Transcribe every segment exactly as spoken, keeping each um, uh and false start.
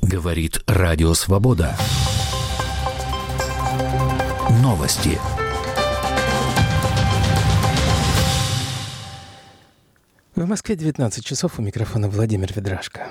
Говорит Радио Свобода. Новости. В Москве девятнадцать часов, у микрофона Владимир Ведрашко.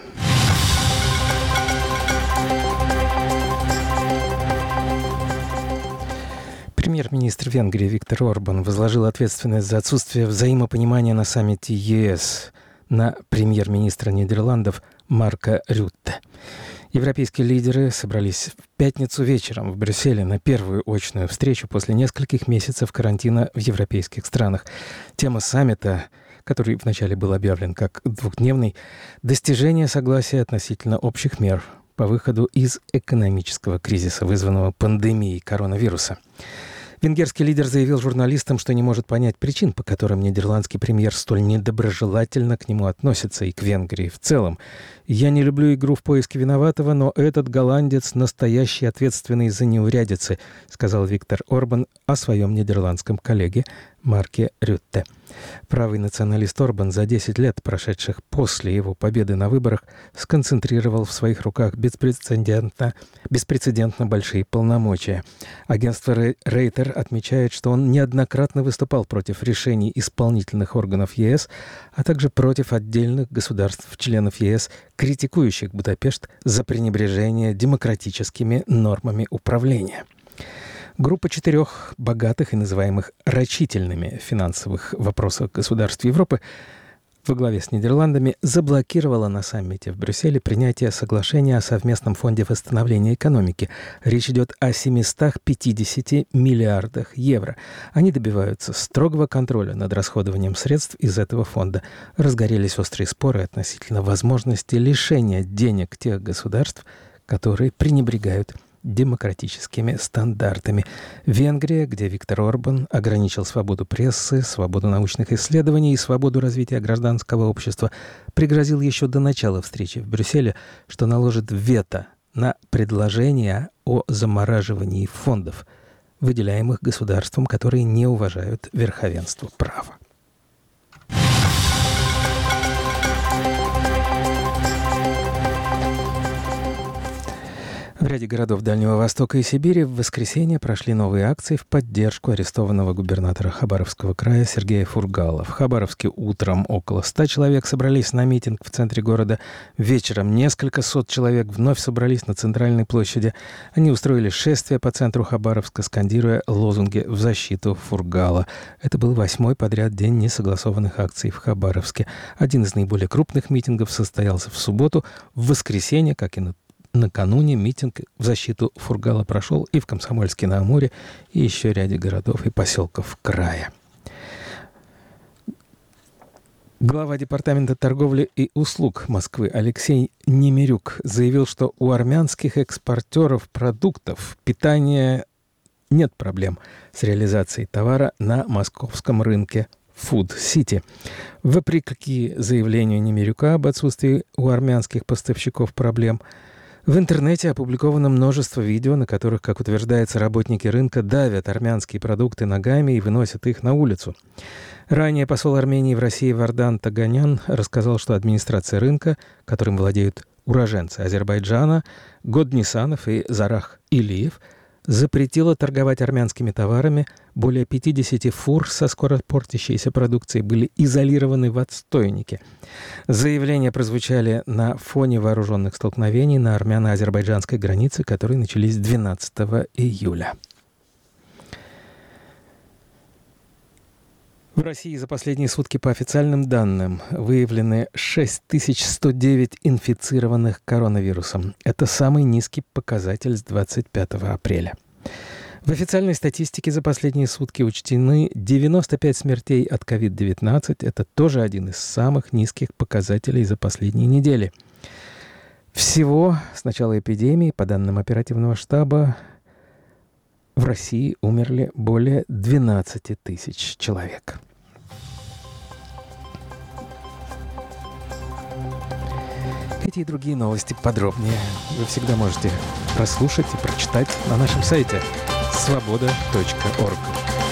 Премьер-министр Венгрии Виктор Орбан возложил ответственность за отсутствие взаимопонимания на саммите ЕС на премьер-министра Нидерландов Марка Рютте. Европейские лидеры собрались в пятницу вечером в Брюсселе на первую очную встречу после нескольких месяцев карантина в европейских странах. Тема саммита, который вначале был объявлен как двухдневный, достижение согласия относительно общих мер по выходу из экономического кризиса, вызванного пандемией коронавируса. Венгерский лидер заявил журналистам, что не может понять причин, по которым нидерландский премьер столь недоброжелательно к нему относится и к Венгрии в целом. «Я не люблю игру в поиске виноватого, но этот голландец настоящий ответственный за неурядицы», сказал Виктор Орбан о своем нидерландском коллеге Марке Рютте. Правый националист Орбан за десять лет, прошедших после его победы на выборах, сконцентрировал в своих руках беспрецедентно, беспрецедентно большие полномочия. Агентство Рейтер отмечает, что он неоднократно выступал против решений исполнительных органов ЕС, а также против отдельных государств-членов ЕС, критикующих Будапешт за пренебрежение демократическими нормами управления. Группа четырех богатых и называемых рачительными в финансовых вопросах государств Европы во главе с Нидерландами заблокировала на саммите в Брюсселе принятие соглашения о совместном фонде восстановления экономики. Речь идет о семистах пятидесяти миллиардах евро. Они добиваются строгого контроля над расходованием средств из этого фонда. Разгорелись острые споры относительно возможности лишения денег тех государств, которые пренебрегают демократическими стандартами. Венгрия, где Виктор Орбан ограничил свободу прессы, свободу научных исследований и свободу развития гражданского общества, пригрозил еще до начала встречи в Брюсселе, что наложит вето на предложение о замораживании фондов, выделяемых государствам, которые не уважают верховенство права. В ряде городов Дальнего Востока и Сибири в воскресенье прошли новые акции в поддержку арестованного губернатора Хабаровского края Сергея Фургала. В Хабаровске утром около ста человек собрались на митинг в центре города. Вечером несколько сот человек вновь собрались на центральной площади. Они устроили шествие по центру Хабаровска, скандируя лозунги в защиту Фургала. Это был восьмой подряд день несогласованных акций в Хабаровске. Один из наиболее крупных митингов состоялся в субботу. В воскресенье, как и на Накануне митинг в защиту Фургала прошел и в Комсомольске-на-Амуре, и еще ряде городов и поселков края. Глава Департамента торговли и услуг Москвы Алексей Немирюк заявил, что у армянских экспортеров продуктов питания нет проблем с реализацией товара на московском рынке Food City. Вопреки заявлению Немирюка об отсутствии у армянских поставщиков проблем, в интернете опубликовано множество видео, на которых, как утверждается, работники рынка давят армянские продукты ногами и выносят их на улицу. Ранее посол Армении в России Вардан Таганян рассказал, что администрация рынка, которым владеют уроженцы Азербайджана, Годнисанов и Зарах Илиев, запретила торговать армянскими товарами. Более пятьдесят фур со скоропортящейся продукцией были изолированы в отстойнике. Заявления прозвучали на фоне вооруженных столкновений на армяно-азербайджанской границе, которые начались двенадцатого июля. В России за последние сутки, по официальным данным, выявлены шесть тысяч сто девять инфицированных коронавирусом. Это самый низкий показатель с двадцать пятого апреля. В официальной статистике за последние сутки учтены девяносто пять смертей от ковид девятнадцать. Это тоже один из самых низких показателей за последние недели. Всего с начала эпидемии, по данным оперативного штаба, в России умерли более двенадцать тысяч человек. Эти и другие новости подробнее вы всегда можете прослушать и прочитать на нашем сайте свобода точка орг.